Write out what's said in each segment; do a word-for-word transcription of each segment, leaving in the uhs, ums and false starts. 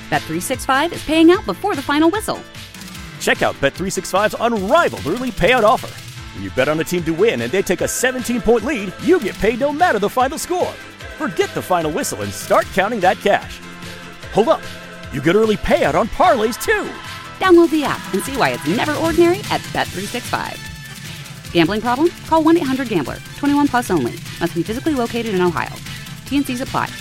Bet three sixty-five is paying out before the final whistle. Check out Bet three sixty-five's unrivaled early payout offer. When you bet on a team to win and they take a seventeen-point lead, you get paid no matter the final score. Forget the final whistle and start counting that cash. Hold up. You get early payout on parlays, too. Download the app and see why it's never ordinary at Bet three sixty-five. Gambling problem? Call one eight hundred gambler. twenty-one plus only. Must be physically located in Ohio. T N Cs apply.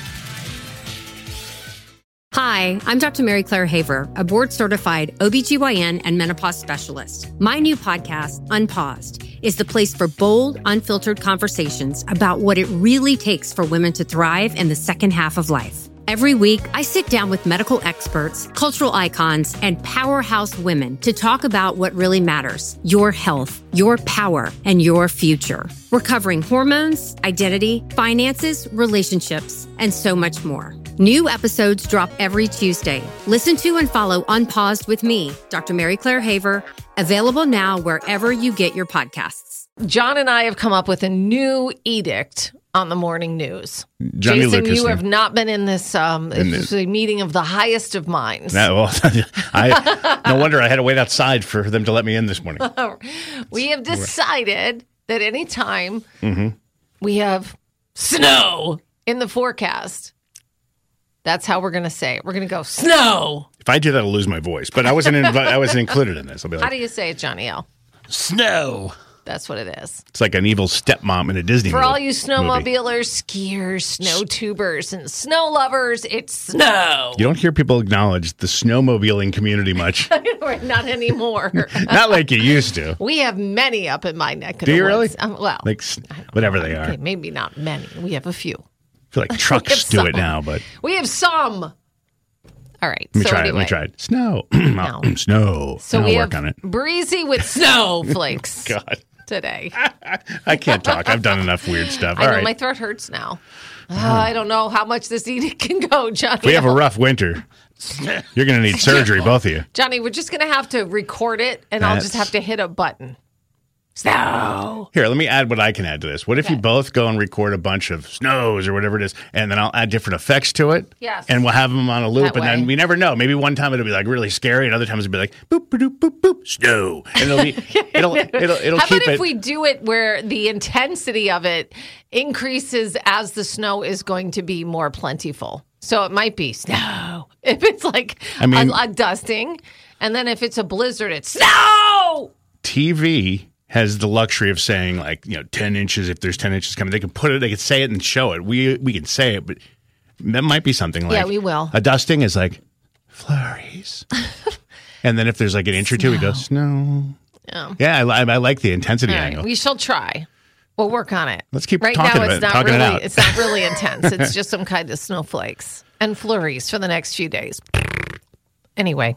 Hi, I'm Doctor Mary Claire Haver, a board-certified O B G Y N and menopause specialist. My new podcast, Unpaused, is the place for bold, unfiltered conversations about what it really takes for women to thrive in the second half of life. Every week, I sit down with medical experts, cultural icons, and powerhouse women to talk about what really matters: your health, your power, and your future. We're covering hormones, identity, finances, relationships, and so much more. New episodes drop every Tuesday. Listen to and follow Unpaused with me, Doctor Mary Claire Haver, available now wherever you get your podcasts. John and I have come up with a new edict on the morning news. Johnny Jason, Lucas you here. have not been in this. Um, In this was a meeting of the highest of minds. That, well, I, no wonder I had to wait outside for them to let me in this morning. We have decided that anytime Mm-hmm. we have snow in the forecast, that's how we're going to say it. We're going to go snow. If I do that, I'll lose my voice. But I wasn't invi- I wasn't included in this. I'll be like, How do you say it, Johnny L? snow. That's what it is. It's like an evil stepmom in a Disney For movie. all you snowmobilers, skiers, snow tubers, and snow lovers, it's snow. You don't hear people acknowledge the snowmobiling community much. Not anymore. Not like you used to. We have many up in my neck of Do the you woods. really? Um, well, Like s- whatever they are. okay, maybe not many. We have a few. I feel like trucks do some. it now, but We have some. All right. let me so try anyway. it. Let me try it. Snow. No. Snow. So I'll we work have on it. breezy with snowflakes God. today. I can't talk. I've done enough weird stuff. I All know right. my throat hurts now. Uh, I don't know how much this edict can go, Johnny. If we have a rough winter, you're going to need surgery, both of you. Johnny, we're just going to have to record it, and I'll just That's- have to hit a button. Snow. Here, let me add what I can add to this. What if you both go and record a bunch of snows or whatever it is, and then I'll add different effects to it? Yes. And we'll have them on a loop, That and then way. we never know. Maybe one time it'll be like really scary, and other times it'll be like boop, boop, boop, boop, snow, and it'll be it'll it'll it'll How keep about if it. we do it where the intensity of it increases as the snow is going to be more plentiful? So it might be snow if it's like I mean- a, a dusting, and then if it's a blizzard, it's snow. T V has the luxury of saying like you know ten inches if there's ten inches coming. They can put it, they can say it and show it. We we can say it, but that might be something like Yeah, we will. A dusting is like flurries, and then if there's like an inch or two, we go snow. Yeah. Yeah, I, I, I like the intensity All right, angle. we shall try. We'll work on it. Let's keep right talking now. about It's it, not talking it really. out. It's not really intense. It's just some kind of snowflakes and flurries for the next few days. Anyway,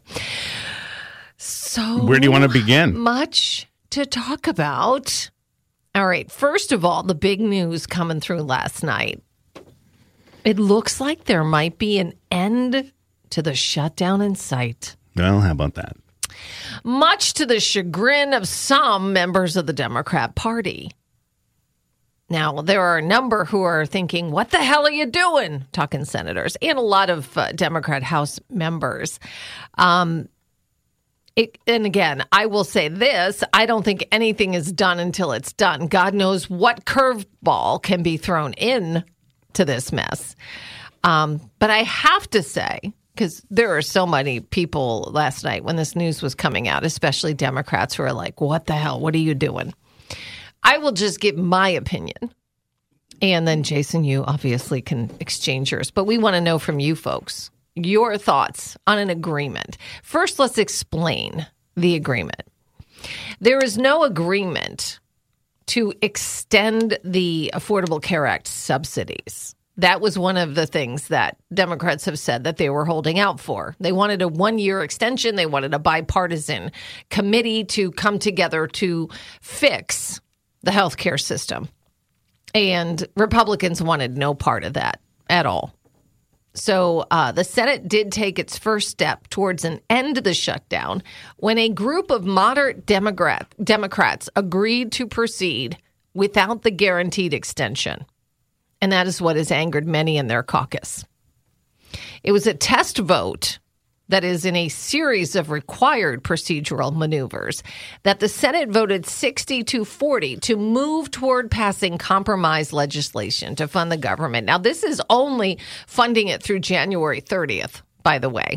so Where do you want to begin? much to talk about. All right. First of all, the big news coming through last night. It looks like there might be an end to the shutdown in sight. Well, how about that? Much to the chagrin of some members of the Democrat Party. Now, there are a number who are thinking, what the hell are you doing? Talking senators and a lot of uh, Democrat House members. Um, it, and again, I will say this. I don't think anything is done until it's done. God knows what curveball can be thrown in to this mess. Um, but I have to say, because there are so many people last night when this news was coming out, especially Democrats who are like, what the hell? What are you doing? I will just give my opinion. And then, Jason, you obviously can exchange yours. But we want to know from you folks your thoughts on an agreement. First, let's explain the agreement. There is no agreement to extend the Affordable Care Act subsidies. That was one of the things that Democrats have said that they were holding out for. They wanted a one-year extension. They wanted a bipartisan committee to come together to fix the healthcare system. And Republicans wanted no part of that at all. So uh, the Senate did take its first step towards an end to the shutdown when a group of moderate Democrat, Democrats agreed to proceed without the guaranteed extension. And that is what has angered many in their caucus. It was a test vote that is in a series of required procedural maneuvers, that the Senate voted sixty to forty to move toward passing compromise legislation to fund the government. Now, this is only funding it through January thirtieth, by the way.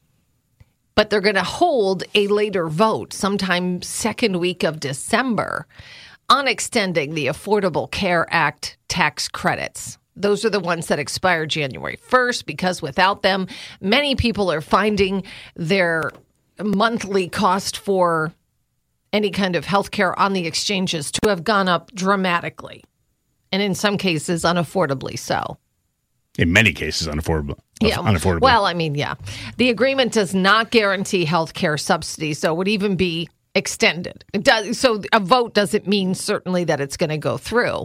But they're going to hold a later vote sometime second week of December on extending the Affordable Care Act tax credits. Those are the ones that expire January first, because without them, many people are finding their monthly cost for any kind of health care on the exchanges to have gone up dramatically, and in some cases, unaffordably so. In many cases, unaffordable. Yeah. Unaffordable. Well, I mean, yeah. The agreement does not guarantee health care subsidies, so it would even be extended. It does. So a vote doesn't mean certainly that it's going to go through.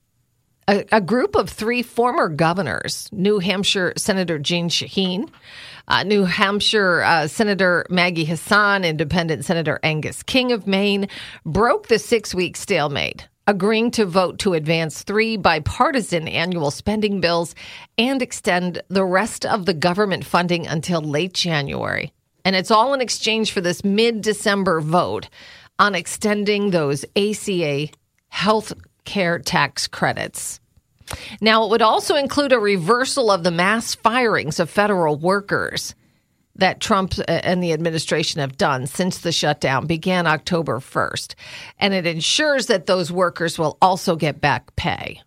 A, a group of three former governors, New Hampshire Senator Jeanne Shaheen, uh, New Hampshire uh, Senator Maggie Hassan, Independent Senator Angus King of Maine, broke the six-week stalemate, agreeing to vote to advance three bipartisan annual spending bills and extend the rest of the government funding until late January. And it's all in exchange for this mid-December vote on extending those A C A health care tax credits. Now, it would also include a reversal of the mass firings of federal workers that Trump and the administration have done since the shutdown began October first. And it ensures that those workers will also get back pay.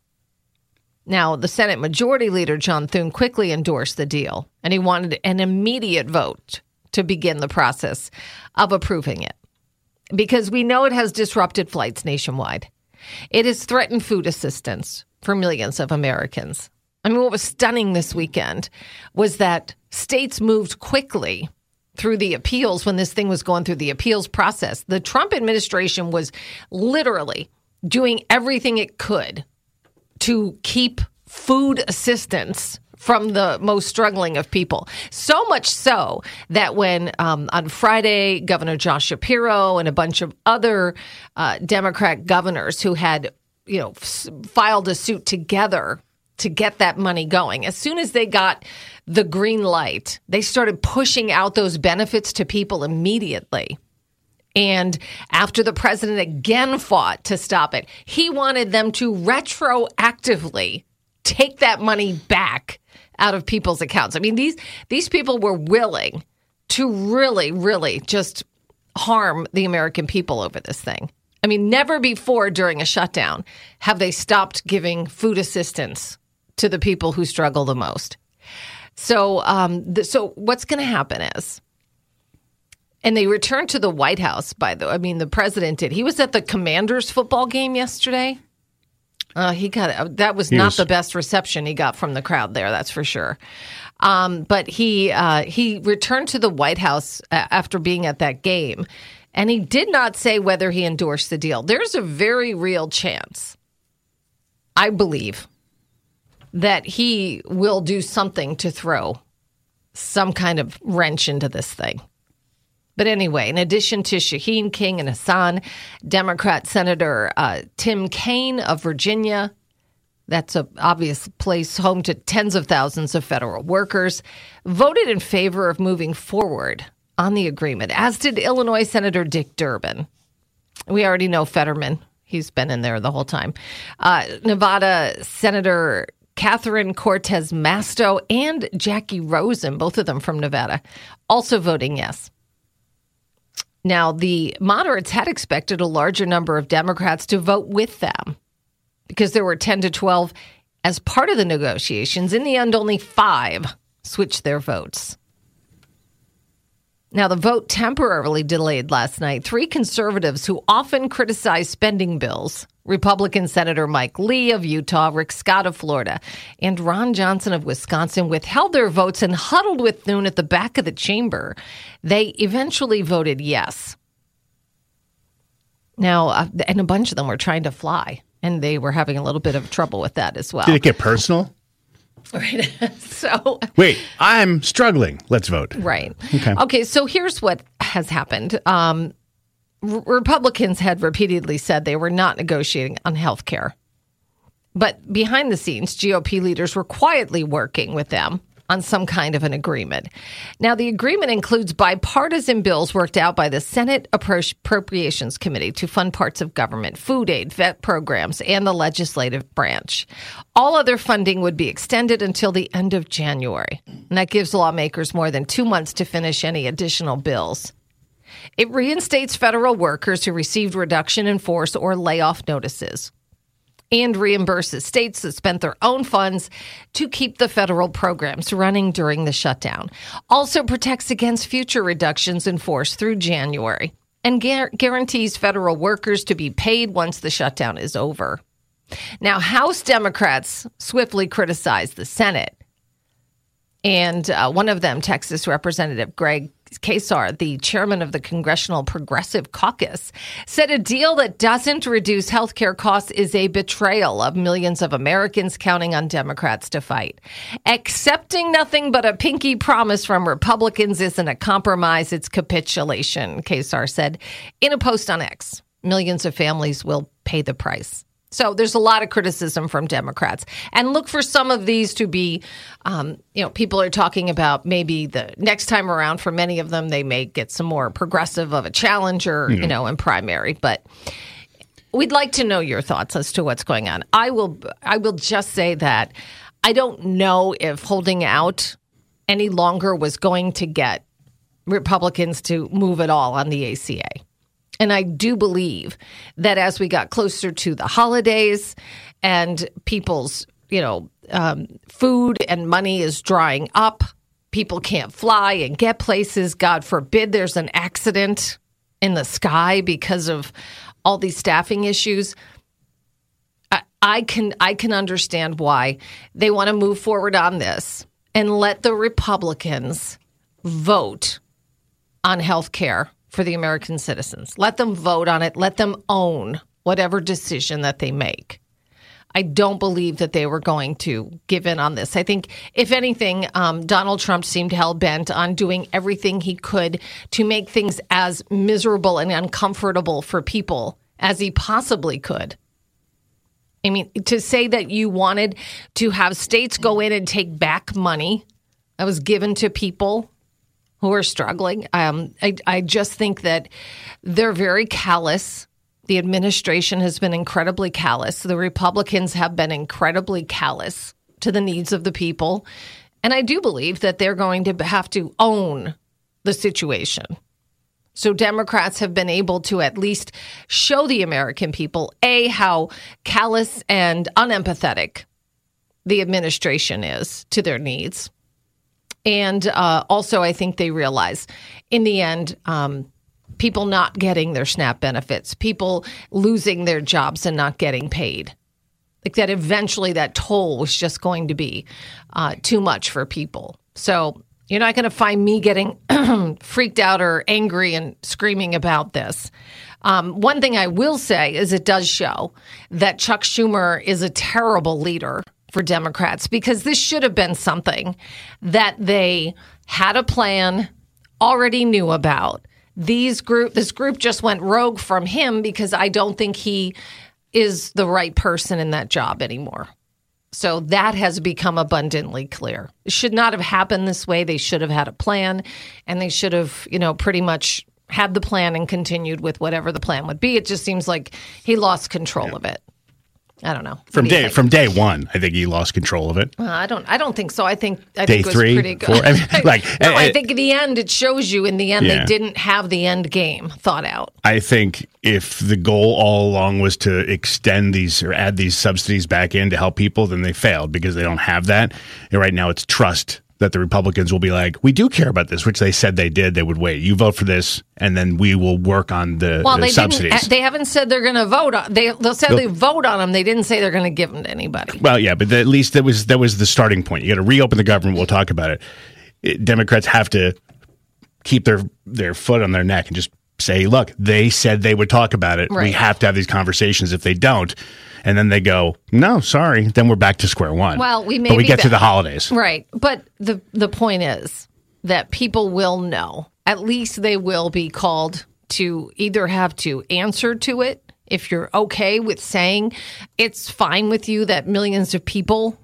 Now, the Senate Majority Leader, John Thune, quickly endorsed the deal, and he wanted an immediate vote to begin the process of approving it, because we know it has disrupted flights nationwide. It has threatened food assistance for millions of Americans. I mean, what was stunning this weekend was that states moved quickly through the appeals when this thing was going through the appeals process. The Trump administration was literally doing everything it could to keep food assistance from the most struggling of people. So much so that when um, on Friday, Governor Josh Shapiro and a bunch of other uh, Democrat governors who had, you know, f- filed a suit together to get that money going, as soon as they got the green light, they started pushing out those benefits to people immediately. And after the president again fought to stop it, he wanted them to retroactively take that money back out of people's accounts. I mean, these these people were willing to really, really just harm the American people over this thing. I mean, never before during a shutdown have they stopped giving food assistance to the people who struggle the most. So, um, th- so what's going to happen is, and they returned to the White House, by the way. I mean, the president did. He was at the Commanders football game yesterday. Uh, he got uh, that was he not was, the best reception he got from the crowd there, that's for sure. Um, but he uh, he returned to the White House uh, after being at that game, and he did not say whether he endorsed the deal. There's a very real chance, I believe, that he will do something to throw some kind of wrench into this thing. But anyway, in addition to Shaheen, King, and Hassan, Democrat Senator uh, Tim Kaine of Virginia, that's an obvious place home to tens of thousands of federal workers, voted in favor of moving forward on the agreement, as did Illinois Senator Dick Durbin. We already know Fetterman. He's been in there the whole time. Uh, Nevada Senator Catherine Cortez Masto and Jackie Rosen, both of them from Nevada, also voting yes. Now, the moderates had expected a larger number of Democrats to vote with them because there were ten to twelve as part of the negotiations. In the end, only five switched their votes. Now, the vote temporarily delayed last night. Three conservatives who often criticize spending bills, Republican Senator Mike Lee of Utah, Rick Scott of Florida, and Ron Johnson of Wisconsin, withheld their votes and huddled with Thune at the back of the chamber. They eventually voted yes. Now, uh, and a bunch of them were trying to fly, and they were having a little bit of trouble with that as well. Did it get personal? Right. So wait, I'm struggling. Let's vote. Right. Okay. Okay. So here's what has happened. Um, R- Republicans had repeatedly said they were not negotiating on health care. But behind the scenes, G O P leaders were quietly working with them on some kind of an agreement. Now, the agreement includes bipartisan bills worked out by the Senate Appropriations Committee to fund parts of government, food aid, vet programs, and the legislative branch. All other funding would be extended until the end of January, and that gives lawmakers more than two months to finish any additional bills. It reinstates federal workers who received reduction in force or layoff notices, and reimburses states that spent their own funds to keep the federal programs running during the shutdown. Also protects against future reductions in force through January, and gar- guarantees federal workers to be paid once the shutdown is over. Now, House Democrats swiftly criticized the Senate. And uh, one of them, Texas Representative Greg Casar, the chairman of the Congressional Progressive Caucus, said a deal that doesn't reduce health care costs is a betrayal of millions of Americans counting on Democrats to fight. Accepting nothing but a pinky promise from Republicans isn't a compromise, it's capitulation, Casar said in a post on X. Millions of families will pay the price. So there's a lot of criticism from Democrats. And look for some of these to be, um, you know, people are talking about maybe the next time around for many of them, they may get some more progressive of a challenger, mm-hmm. you know, in primary. But we'd like to know your thoughts as to what's going on. I will, I will just say that I don't know if holding out any longer was going to get Republicans to move at all on the A C A. And I do believe that as we got closer to the holidays and people's, you know, um, food and money is drying up, people can't fly and get places. God forbid there's an accident in the sky because of all these staffing issues. I, I can I can understand why they want to move forward on this and let the Republicans vote on health care for the American citizens. Let them vote on it. Let them own whatever decision that they make. I don't believe that they were going to give in on this. I think, if anything, um, Donald Trump seemed hell-bent on doing everything he could to make things as miserable and uncomfortable for people as he possibly could. I mean, to say that you wanted to have states go in and take back money that was given to people who are struggling. Um, I, I just think that they're very callous. The administration has been incredibly callous. The Republicans have been incredibly callous to the needs of the people. And I do believe that they're going to have to own the situation. So Democrats have been able to at least show the American people, A, how callous and unempathetic the administration is to their needs. And uh, also, I think they realize in the end, um, people not getting their SNAP benefits, people losing their jobs and not getting paid, like that eventually that toll was just going to be uh, too much for people. So you're not going to find me getting freaked out or angry and screaming about this. Um, one thing I will say is it does show that Chuck Schumer is a terrible leader for Democrats, because this should have been something that they had a plan, already knew about. These group, this group just went rogue from him because I don't think he is the right person in that job anymore. So that has become abundantly clear. It should not have happened this way. They should have had a plan, and they should have, you know, pretty much had the plan and continued with whatever the plan would be. It just seems like he lost control yeah. of it. I don't know. From day from day one, I think he lost control of it. Uh, I don't. I don't think so. I think I day think it was three, pretty good. Four, I mean, like, no, I, I think in the end, it shows you in the end yeah. they didn't have the end game thought out. I think if the goal all along was to extend these or add these subsidies back in to help people, then they failed because they don't have that. And right now, it's trust that the Republicans will be like, we do care about this, which they said they did. They would wait. You vote for this, and then we will work on the, well, the they subsidies. Didn't, they haven't said they're going to vote on. They they'll say They'll, they vote on them. They didn't say they're going to give them to anybody. Well, yeah, but the, at least that was that was the starting point. You got to reopen the government. We'll talk about it. it. Democrats have to keep their their foot on their neck and just say, look, they said they would talk about it. Right. We have to have these conversations. If they don't, and then they go, no, sorry, then we're back to square one. Well, we may but we get that, to the holidays. Right. But the the point is that people will know. At least they will be called to either have to answer to it. If you're okay with saying it's fine with you that millions of people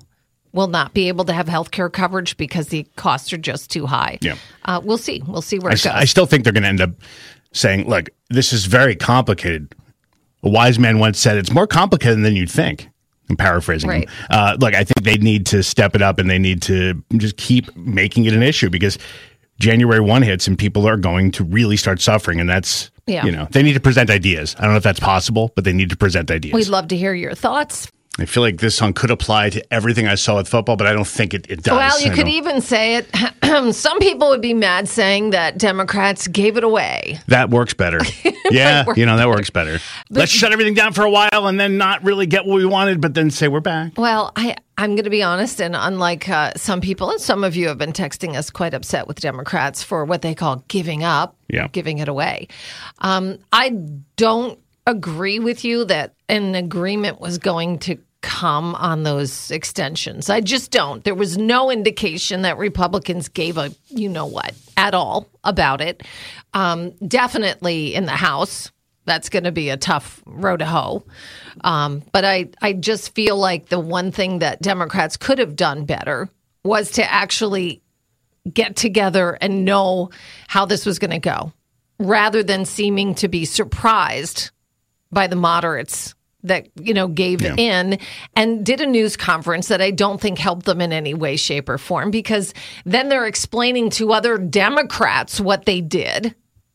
will not be able to have health care coverage because the costs are just too high. Yeah. Uh, we'll see. We'll see where I, it goes. I still think they're going to end up saying, look, this is very complicated. A wise man once said, it's more complicated than you'd think. I'm paraphrasing right. him. Uh, look, I think they need to step it up and they need to just keep making it an issue because January first hits and people are going to really start suffering. And that's, yeah. you know, they need to present ideas. I don't know if that's possible, but they need to present ideas. We'd love to hear your thoughts. I feel like this song could apply to everything I saw with football, but I don't think it, it does. Well, you I could don't. even say it. Some people would be mad saying that Democrats gave it away. That works better. Yeah, you know, that works better. But, let's shut everything down for a while and then not really get what we wanted, but then say we're back. Well, I, I'm going to be honest, and unlike uh, some people, and some of you have been texting us quite upset with Democrats for what they call giving up, yeah. giving it away. Um, I don't agree with you that an agreement was going to come on those extensions. I just don't. There was no indication that Republicans gave a you know what at all about it. Um, definitely in the House, that's going to be a tough row to hoe. Um, but I, I just feel like the one thing that Democrats could have done better was to actually get together and know how this was going to go, rather than seeming to be surprised by the moderates that, you know, gave yeah. in and did a news conference that I don't think helped them in any way, shape, or form, because then they're explaining to other Democrats what they did.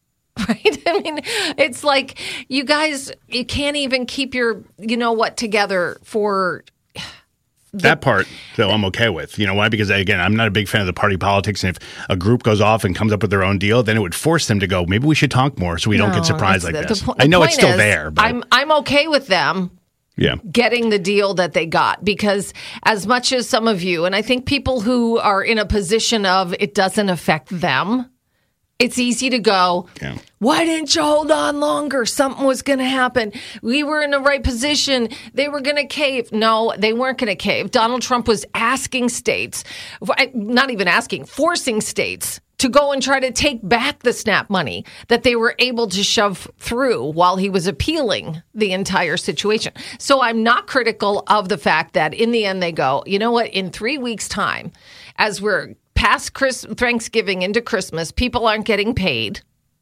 Right? I mean, it's like you guys, you can't even keep your, you know what, together for the, that part, though, I'm okay with. You know why? Because, again, I'm not a big fan of the party politics. And if a group goes off and comes up with their own deal, then it would force them to go, maybe we should talk more so we no, don't get surprised like the, this. The, I know it's still is, there. But I'm, I'm okay with them yeah. getting the deal that they got, because as much as some of you, and I think people who are in a position of it doesn't affect them, it's easy to go, yeah. why didn't you hold on longer? Something was going to happen. We were in the right position. They were going to cave. No, they weren't going to cave. Donald Trump was asking states, not even asking, forcing states to go and try to take back the SNAP money that they were able to shove through while he was appealing the entire situation. So I'm not critical of the fact that in the end they go, you know what, in three weeks' time, as we're past Chris, Thanksgiving into Christmas, people aren't getting paid.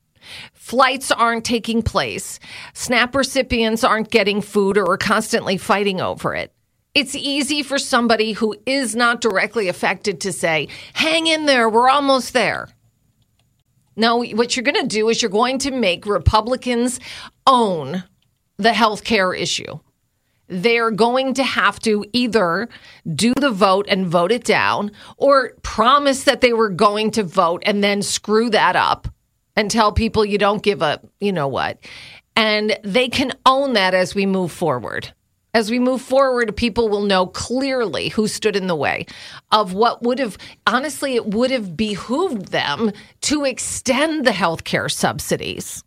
Flights aren't taking place. SNAP recipients aren't getting food or are constantly fighting over it. It's easy for somebody who is not directly affected to say, hang in there, we're almost there. No, what you're going to do is you're going to make Republicans own the health care issue. They're going to have to either do the vote and vote it down, or promise that they were going to vote and then screw that up and tell people you don't give a, you know what. And they can own that as we move forward. As we move forward, people will know clearly who stood in the way of what would have, honestly, it would have behooved them to extend the health care subsidies.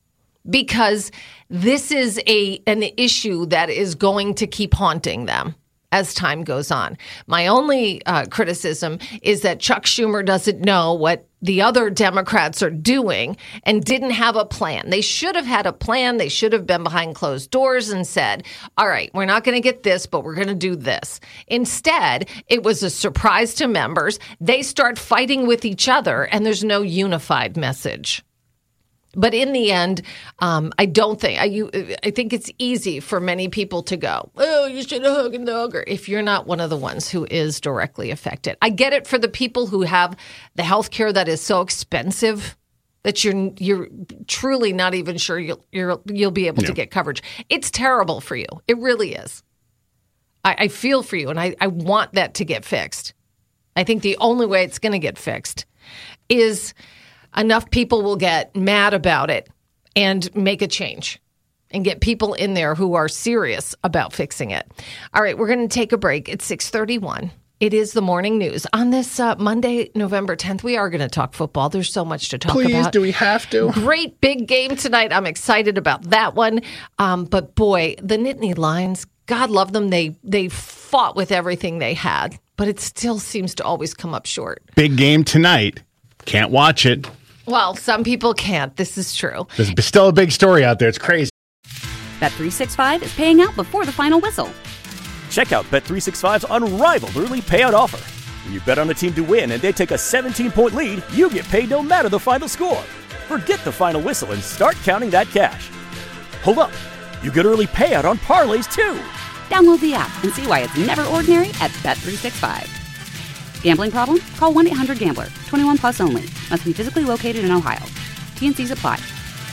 Because this is a an issue that is going to keep haunting them as time goes on. My only uh, criticism is that Chuck Schumer doesn't know what the other Democrats are doing and didn't have a plan. They should have had a plan. They should have been behind closed doors and said, all right, we're not going to get this, but we're going to do this. Instead, it was a surprise to members. They start fighting with each other, and there's no unified message. But in the end, um, I don't think I, you, I think it's easy for many people to go, oh, you should have hugged the hugger, if you're not one of the ones who is directly affected. I get it for the people who have the health care that is so expensive that you're you're truly not even sure you'll you're, you'll be able yeah. to get coverage. It's terrible for you. It really is. I, I feel for you, and I, I want that to get fixed. I think the only way it's going to get fixed is enough people will get mad about it and make a change and get people in there who are serious about fixing it. All right, we're going to take a break. It's six thirty-one. It is the morning news. On this uh, Monday, November tenth, we are going to talk football. There's so much to talk Please, about. do we have to? Great big game tonight. I'm excited about that one. Um, but boy, the Nittany Lions, God love them. They, they fought with everything they had, but it still seems to always come up short. Big game tonight. Can't watch it. Well, some people can't. This is true. There's still a big story out there. It's crazy. Bet three sixty-five is paying out before the final whistle. Check out Bet three sixty-five's unrivaled early payout offer. When you bet on a team to win and they take a seventeen-point lead, you get paid no matter the final score. Forget the final whistle and start counting that cash. Hold up. You get early payout on parlays, too. Download the app and see why it's never ordinary at Bet three sixty-five. Gambling problem? Call one eight hundred gambler. twenty-one plus only. Must be physically located in Ohio. T N Cs apply.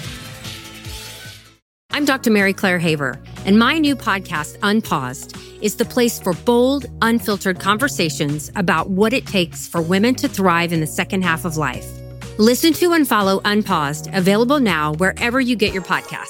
I'm Doctor Mary Claire Haver, and my new podcast, Unpaused, is the place for bold, unfiltered conversations about what it takes for women to thrive in the second half of life. Listen to and follow Unpaused, available now wherever you get your podcasts.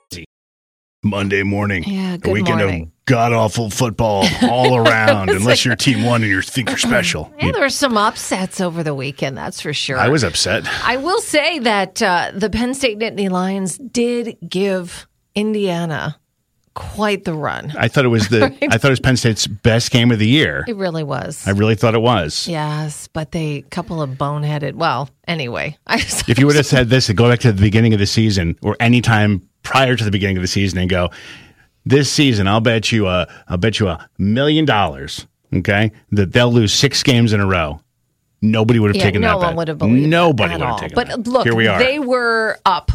Monday morning. Yeah, good a weekend morning. of god-awful football all around, unless your team won and you think you're special. Yeah, there were some upsets over the weekend, that's for sure. I was upset. I will say that uh, the Penn State Nittany Lions did give Indiana quite the run. I thought it was the. Right? I thought it was Penn State's best game of the year. It really was. I really thought it was. Yes, but they couple of boneheaded. Well, anyway, I if you would have said this, go back to the beginning of the season or any time prior to the beginning of the season and go, this season, I'll bet you a, I'll bet you a million dollars. Okay, that they'll lose six games in a row. Nobody would have yeah, taken no that. one bet. would have believed Nobody that would at have all. taken but that. look, Here we are. They were up,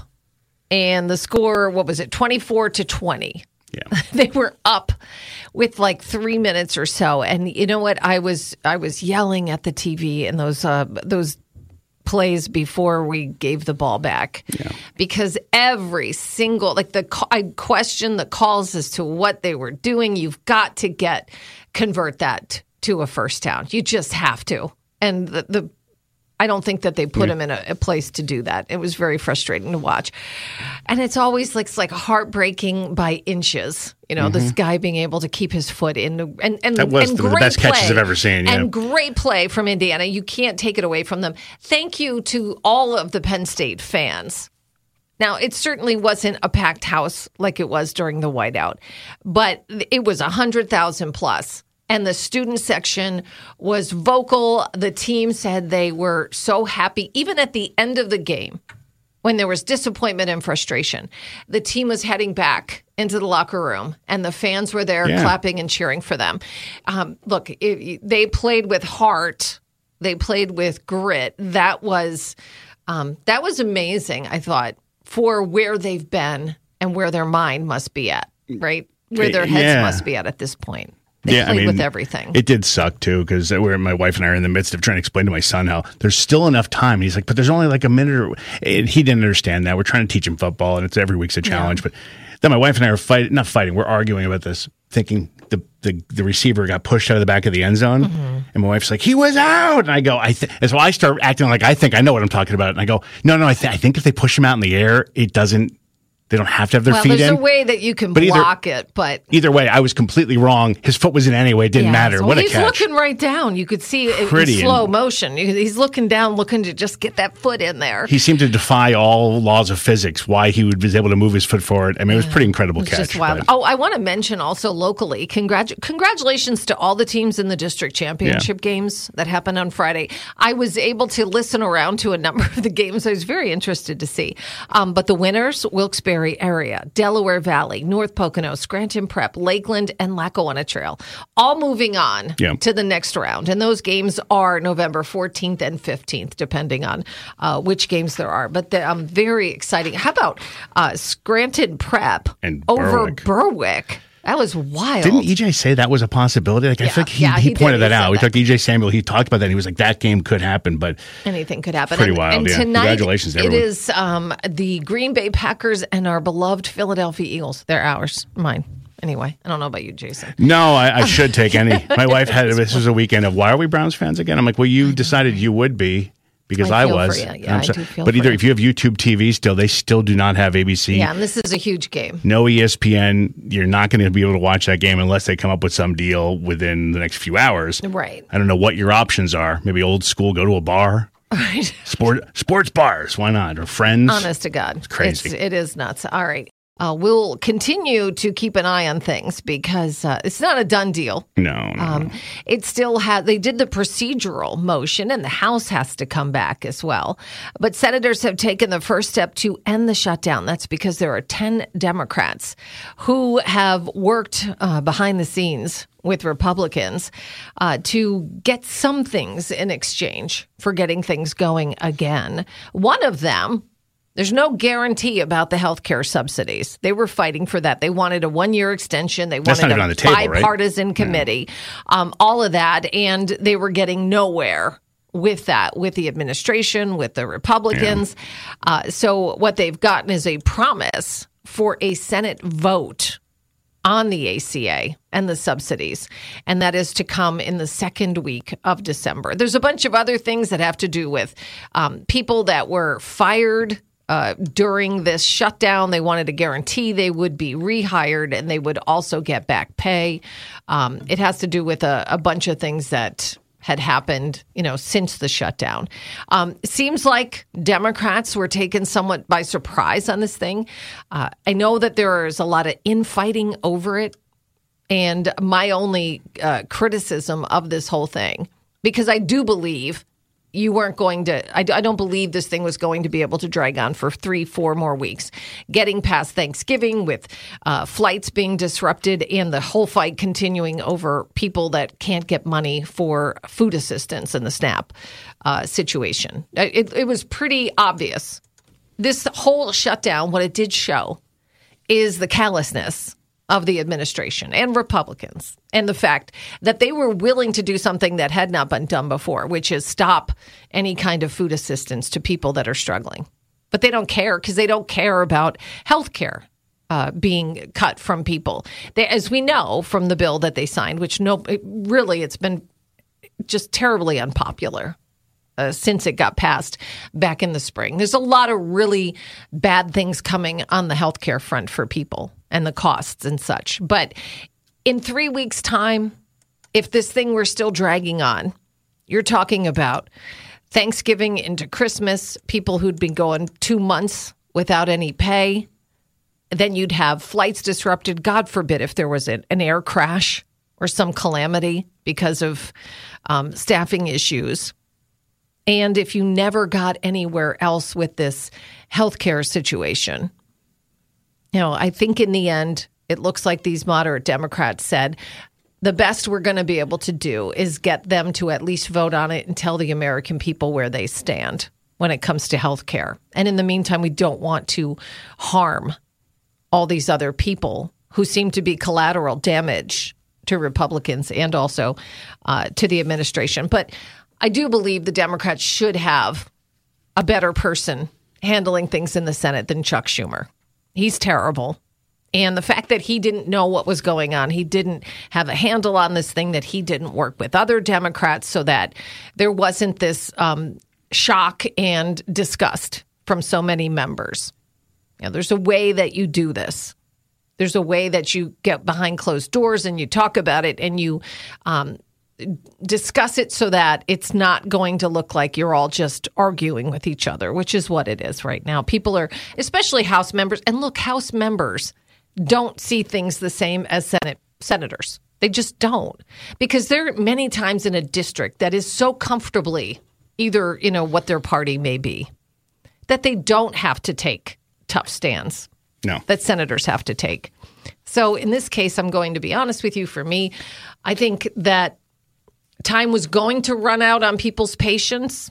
and the score, what was it, twenty-four to twenty. Yeah. They were up with like three minutes or so, and you know what? I was I was yelling at the T V in those uh, those plays before we gave the ball back, yeah. because every single like the I questioned the calls as to what they were doing. You've got to get convert that to a first down. You just have to, and the. the I don't think that they put him in a, a place to do that. It was very frustrating to watch. And it's always like, it's like heartbreaking by inches, you know, mm-hmm. this guy being able to keep his foot in. The, and, and, that was and the, the best play, catches I've ever seen. Yeah. And great play from Indiana. You can't take it away from them. Thank you to all of the Penn State fans. Now, it certainly wasn't a packed house like it was during the whiteout, but it was one hundred thousand plus. And the student section was vocal. The team said they were so happy. Even at the end of the game, when there was disappointment and frustration, the team was heading back into the locker room, and the fans were there yeah. clapping and cheering for them. Um, look, it, they played with heart. They played with grit. That was um, that was amazing, I thought, for where they've been and where their mind must be at, right? Where their heads yeah. must be at at this point. They yeah, played I mean, with everything. It did suck, too, because we're my wife and I are in the midst of trying to explain to my son how there's still enough time. And he's like, but there's only like a minute. Or, and he didn't understand that. We're trying to teach him football, and it's every week's a challenge. Yeah. But then my wife and I are fighting, not fighting, we're arguing about this, thinking the, the, the receiver got pushed out of the back of the end zone. Mm-hmm. And my wife's like, he was out. And I go, I th-. And so I start acting like I think I know what I'm talking about. And I go, no, no, I, th- I think if they push him out in the air, it doesn't. They don't have to have their well, feet in. Well, there's a way that you can but block either, it, but... Either way, I was completely wrong. His foot was in anyway. It didn't yeah, matter. So what he's a catch. He's looking right down. You could see it in slow motion. He's looking down, looking to just get that foot in there. He seemed to defy all laws of physics, why he would was able to move his foot forward. I mean, it was a pretty incredible it was catch. Just wild. But... Oh, I want to mention also locally, congratu- congratulations to all the teams in the district championship yeah. games that happened on Friday. I was able to listen around to a number of the games. I was very interested to see. Um, but the winners, Wilkes-Barre area, Delaware Valley, North Pocono, Scranton Prep, Lakeland, and Lackawanna Trail, all moving on yeah. to the next round. And those games are November fourteenth and fifteenth, depending on uh, which games there are. But they're um, very exciting. How about uh, Scranton Prep and over Berwick. Berwick? That was wild. Didn't E J say that was a possibility? Like, yeah, I feel like he, yeah, he, he pointed did. that he out. We that. talked to E J Samuel. He talked about that. And he was like, that game could happen, but anything could happen. Pretty and, wild, and yeah. Tonight, congratulations to it everyone. is um, the Green Bay Packers and our beloved Philadelphia Eagles. They're ours. Mine. Anyway, I don't know about you, Jason. No, I, I should take any. My wife had, this was a weekend of, why are we Browns fans again? I'm like, well, you decided you would be. Because I, I feel was. For you. Yeah, I so, do feel but for either you. if you have YouTube T V still, they still do not have A B C. Yeah, and this is a huge game. No E S P N. You're not going to be able to watch that game unless they come up with some deal within the next few hours. Right. I don't know what your options are. Maybe old school, go to a bar. Right. Sport, sports bars. Why not? Or friends. Honest to God. It's crazy. It's, it is nuts. All right. Uh, we'll continue to keep an eye on things because uh, it's not a done deal. No, no. Um, it still had, they did the procedural motion and the House has to come back as well. But senators have taken the first step to end the shutdown. That's because there are ten Democrats who have worked uh, behind the scenes with Republicans uh, to get some things in exchange for getting things going again. One of them, there's no guarantee about the health care subsidies. They were fighting for that. They wanted a one-year extension. They That's wanted not a on the table, bipartisan right? committee, yeah. um, all of that, and they were getting nowhere with that, with the administration, with the Republicans. Yeah. Uh, so what they've gotten is a promise for a Senate vote on the A C A and the subsidies, and that is to come in the second week of December. There's a bunch of other things that have to do with um, people that were fired uh, during this shutdown. They wanted to guarantee they would be rehired and they would also get back pay. Um, it has to do with a, a bunch of things that had happened, you know, since the shutdown. Um, it seems like Democrats were taken somewhat by surprise on this thing. Uh, I know that there is a lot of infighting over it. And my only uh, criticism of this whole thing, because I do believe you weren't going to, I, I don't believe this thing was going to be able to drag on for three, four more weeks. Getting past Thanksgiving with uh, flights being disrupted and the whole fight continuing over people that can't get money for food assistance in the SNAP uh, situation. It, it was pretty obvious. This whole shutdown, what it did show is the callousness of the administration and Republicans, and the fact that they were willing to do something that had not been done before, which is stop any kind of food assistance to people that are struggling. But they don't care because they don't care about health care uh, being cut from people. They, as we know from the bill that they signed, which no, it, really it's been just terribly unpopular uh, since it got passed back in the spring. There's a lot of really bad things coming on the health care front for people and the costs and such. But in three weeks' time, if this thing were still dragging on, you're talking about Thanksgiving into Christmas, people who'd been going two months without any pay. Then you'd have flights disrupted. God forbid if there was an, an air crash or some calamity because of um, staffing issues. And if you never got anywhere else with this healthcare situation, you know, I think in the end, it looks like these moderate Democrats said the best we're going to be able to do is get them to at least vote on it and tell the American people where they stand when it comes to health care. And in the meantime, we don't want to harm all these other people who seem to be collateral damage to Republicans and also uh, to the administration. But I do believe the Democrats should have a better person handling things in the Senate than Chuck Schumer. He's terrible. And the fact that he didn't know what was going on, he didn't have a handle on this thing, that he didn't work with other Democrats so that there wasn't this um, shock and disgust from so many members. You know, there's a way that you do this. There's a way that you get behind closed doors and you talk about it and you um, discuss it so that it's not going to look like you're all just arguing with each other, which is what it is right now. People are, especially House members, and look, House members don't see things the same as Senate senators. They just don't, because they're many times in a district that is so comfortably either, you know, what their party may be, that they don't have to take tough stands. No. That senators have to take. So in this case, I'm going to be honest with you. For me, I think that time was going to run out on people's patience,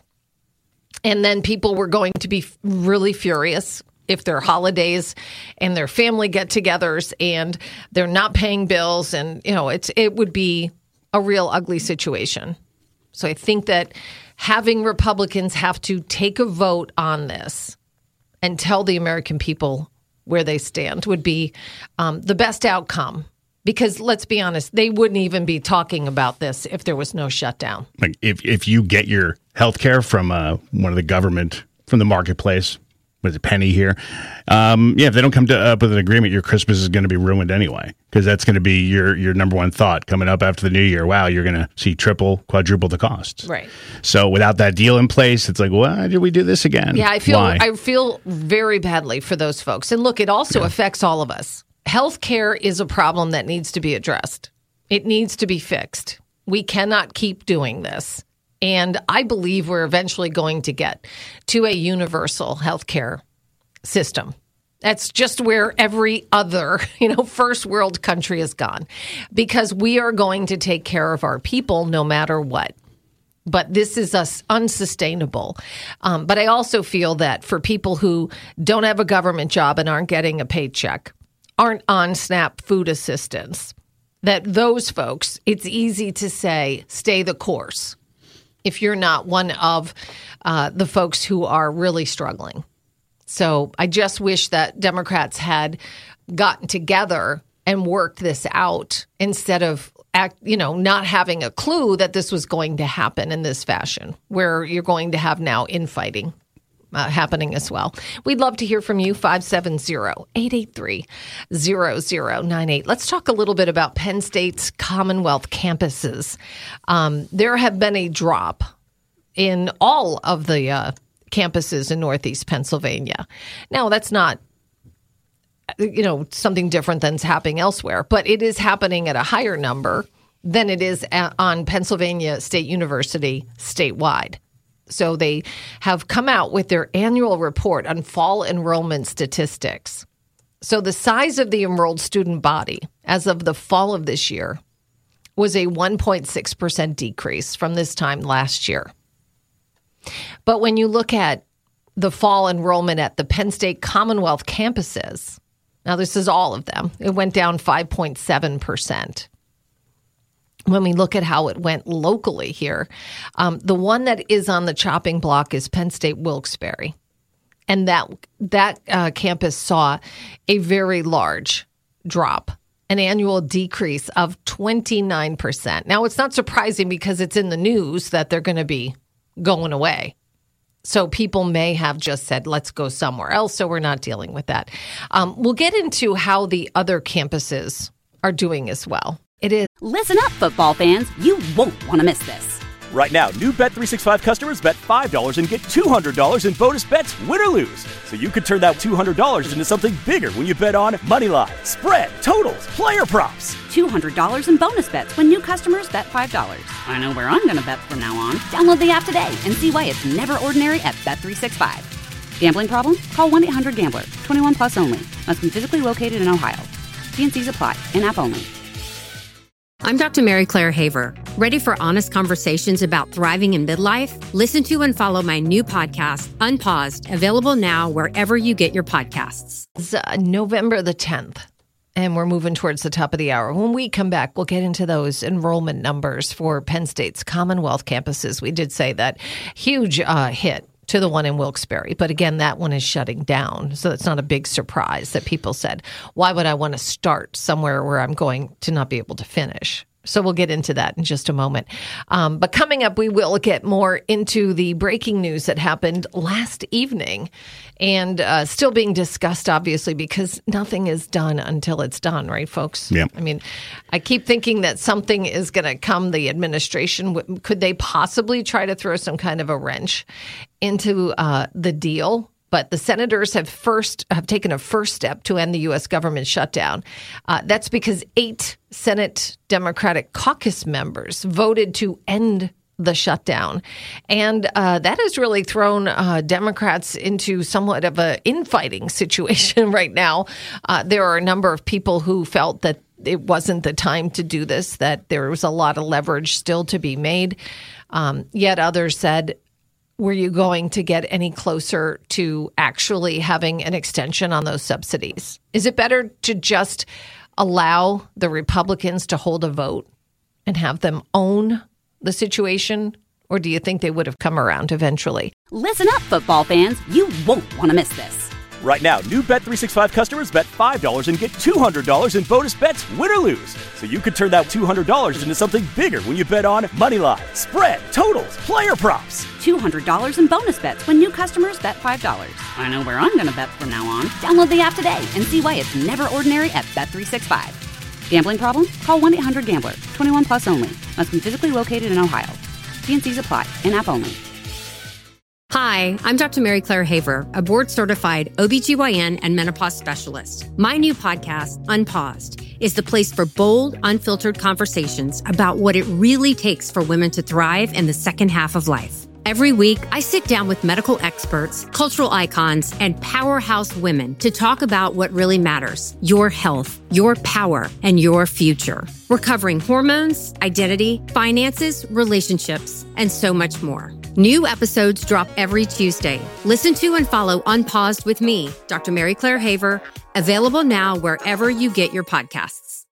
and then people were going to be really furious if their holidays and their family get-togethers and they're not paying bills, and you know it's it would be a real ugly situation. So I think that having Republicans have to take a vote on this and tell the American people where they stand would be um, the best outcome. Because let's be honest, they wouldn't even be talking about this if there was no shutdown. Like if if you get your health care from uh, one of the government, from the marketplace, with a penny here, um, yeah, if they don't come to, up with an agreement, your Christmas is going to be ruined anyway. Because that's going to be your, your number one thought coming up after the new year. Wow, you're going to see triple, quadruple the costs. Right. So without that deal in place, it's like, why did we do this again? Yeah, I feel Why? I feel very badly for those folks. And look, it also yeah. affects all of us. Healthcare is a problem that needs to be addressed. It needs to be fixed. We cannot keep doing this. And I believe we're eventually going to get to a universal healthcare system. That's just where every other, you know, first world country has gone, because we are going to take care of our people no matter what. But this is us unsustainable. Um, but I also feel that for people who don't have a government job and aren't getting a paycheck, aren't on SNAP food assistance, that those folks, it's easy to say, stay the course if you're not one of uh, the folks who are really struggling. So I just wish that Democrats had gotten together and worked this out instead of, act, you know, not having a clue that this was going to happen in this fashion, where you're going to have now infighting uh, happening as well. We'd love to hear from you, five seven zero, eight eight three, zero zero nine eight. Let's talk a little bit about Penn State's Commonwealth campuses. Um, there have been a drop in all of the uh, campuses in Northeast Pennsylvania. Now, that's not, you know, something different than's happening elsewhere, but it is happening at a higher number than it is at, on Pennsylvania State University statewide. So they have come out with their annual report on fall enrollment statistics. So the size of the enrolled student body as of the fall of this year was a one point six percent decrease from this time last year. But when you look at the fall enrollment at the Penn State Commonwealth campuses, now this is all of them, it went down five point seven percent. When we look at how it went locally here, um, the one that is on the chopping block is Penn State Wilkes-Barre. And that, that uh, campus saw a very large drop, an annual decrease of twenty-nine percent. Now, it's not surprising because it's in the news that they're going to be going away. So people may have just said, let's go somewhere else. So we're not dealing with that. Um, we'll get into how the other campuses are doing as well. It is. Listen up, football fans. You won't want to miss this. Right now, new Bet three sixty-five customers bet five dollars and get two hundred dollars in bonus bets, win or lose. So you could turn that two hundred dollars into something bigger when you bet on money line, spread, totals, player props. two hundred dollars in bonus bets when new customers bet five dollars. I know where I'm going to bet from now on. Download the app today and see why it's never ordinary at Bet three sixty-five. Gambling problem? Call one eight hundred gambler. twenty-one plus only. Must be physically located in Ohio. T N Cs apply. In-app only. I'm Doctor Mary Claire Haver. Ready for honest conversations about thriving in midlife? Listen to and follow my new podcast, Unpaused, available now wherever you get your podcasts. It's uh, November the tenth, and we're moving towards the top of the hour. When we come back, we'll get into those enrollment numbers for Penn State's Commonwealth campuses. We did say that huge uh, hit to the one in Wilkes-Barre. But again, that one is shutting down. So it's not a big surprise that people said, why would I want to start somewhere where I'm going to not be able to finish? So we'll get into that in just a moment. Um, but coming up, we will get more into the breaking news that happened last evening and uh, still being discussed, obviously, because nothing is done until it's done, right, folks? Yeah. I mean, I keep thinking that something is going to come. The administration, could they possibly try to throw some kind of a wrench into uh, the deal? But the senators have first have taken a first step to end the U S government shutdown. Uh, that's because eight Senate Democratic caucus members voted to end the shutdown. And uh, that has really thrown uh, Democrats into somewhat of an infighting situation right now. Uh, there are a number of people who felt that it wasn't the time to do this, that there was a lot of leverage still to be made. Um, yet others said, were you going to get any closer to actually having an extension on those subsidies? Is it better to just allow the Republicans to hold a vote and have them own the situation? Or do you think they would have come around eventually? Listen up, football fans. You won't want to miss this. Right now, new Bet three sixty-five customers bet five dollars and get two hundred dollars in bonus bets, win or lose. So you could turn that two hundred dollars into something bigger when you bet on money line, spread, totals, player props. two hundred dollars in bonus bets when new customers bet five dollars. I know where I'm going to bet from now on. Download the app today and see why it's never ordinary at Bet three sixty-five. Gambling problem? Call one eight hundred gambler. twenty-one plus only. Must be physically located in Ohio. T N Cs apply. In-app only. Hi, I'm Doctor Mary Claire Haver, a board-certified O B G Y N and menopause specialist. My new podcast, Unpaused, is the place for bold, unfiltered conversations about what it really takes for women to thrive in the second half of life. Every week, I sit down with medical experts, cultural icons, and powerhouse women to talk about what really matters: your health, your power, and your future. We're covering hormones, identity, finances, relationships, and so much more. New episodes drop every Tuesday. Listen to and follow Unpaused with me, Doctor Mary Claire Haver, available now wherever you get your podcasts.